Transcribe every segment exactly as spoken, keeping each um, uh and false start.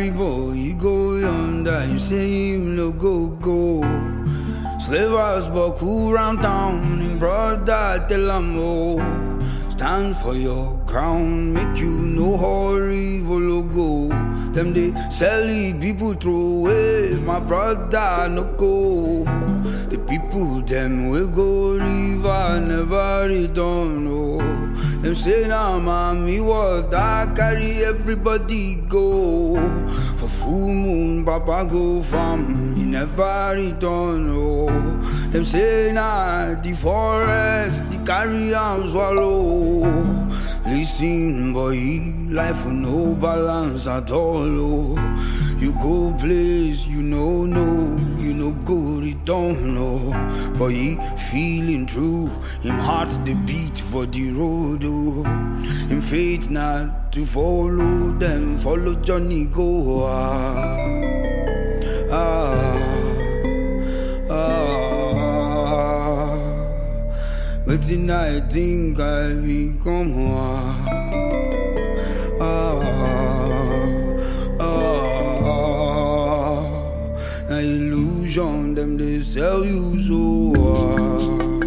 carry boy, he go yonder, him say him no go go. Slavers buckle round town, him brother tell am oh. Stand for your ground, make you no hurry, follow go. Them they sell it, people throw away, my brother no go. The people them will go river, never return, oh. Them say now mommy what I carry everybody go. For full moon, Papa go farm, he never return, oh. Them say now the forest, the carry and swallow. Listen boy, life with no balance at all, oh. You go place, you know no, you no go return, no. But he feeling true, him heart the beat for the road, oh. Him faith not to follow them, follow Johnny go, ah, ah, ah. But then I think I become ah, ah, ah. An illusion, them they sell you so ah.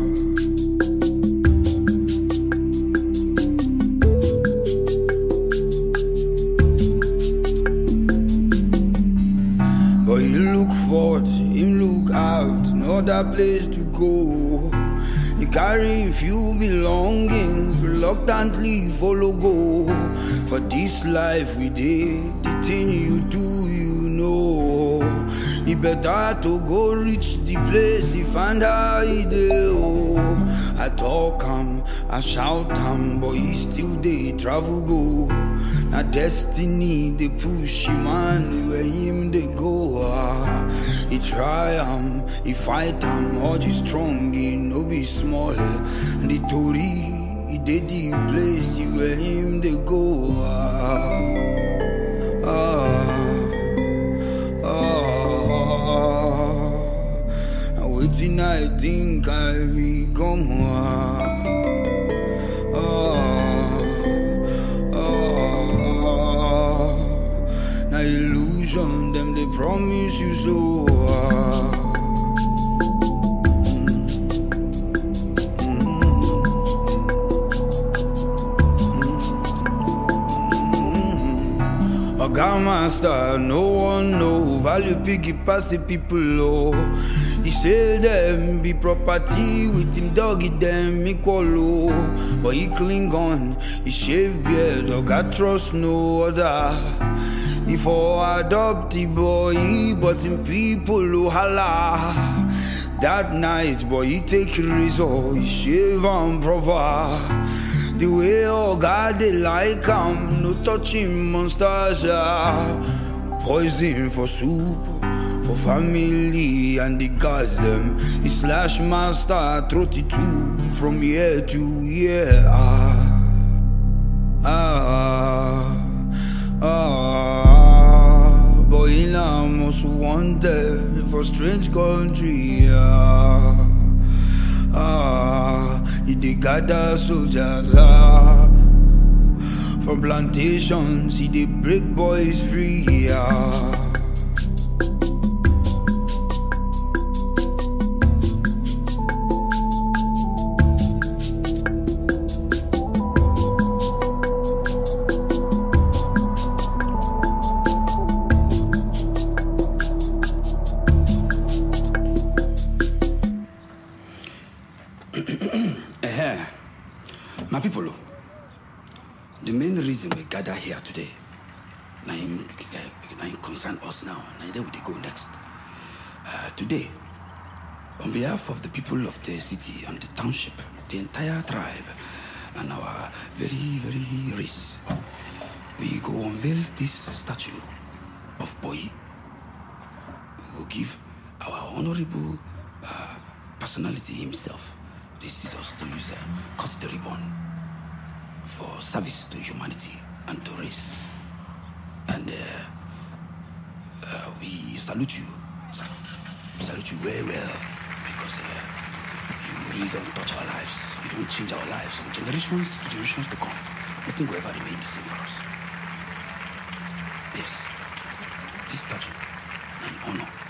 But you look forward, him look out, no other place to go. He carry few belongings, reluctantly follow go. For this life we did, the thing you do, you know. He better to go reach the place he find how he dey, oh. I talk him, I shout him, but he still dey travel go. Now destiny they push him on where him they go, ah. He try him, he fight him, all he strong, he no be small. And the Tory, he did the place you where him they go, ah, ah, ah. Now waiting I think I become, ah, ah, ah. Now illusion, them they promise you so, ah. Oga master, no one know. Value piggy pass the people low. He say them be property with him doggy them equal low. But he cling on, he shave beard, Oga trust no other. He for adopt the boy, but him people lo holla. That night, boy, he take razor, he shave and proper. The way oh God they like him, no touching monsters, yeah. Poison for soup, for family and the gods them. He slash master thirty-two from year to year. Ah, ah, ah. Boy now most wanted for strange country. Ah, ah. He dey gather soldiers ah. From plantations, he dey break boys free ah. My people, the main reason we gather here today, now him concern us now, now there we go next. Uh, today, on behalf of the people of the city and the township, the entire tribe, and our very, very race, we go unveil this statue of Boy. We will give our honorable uh, personality himself the scissors to use uh, cut the ribbon for service to humanity and to race. And uh, uh, we salute you, sir. Salute you very well, because uh, you really don't touch our lives. You don't change our lives from generations to generations to come. Nothing will ever remain the same for us. Yes. Pistachio. Nani ono.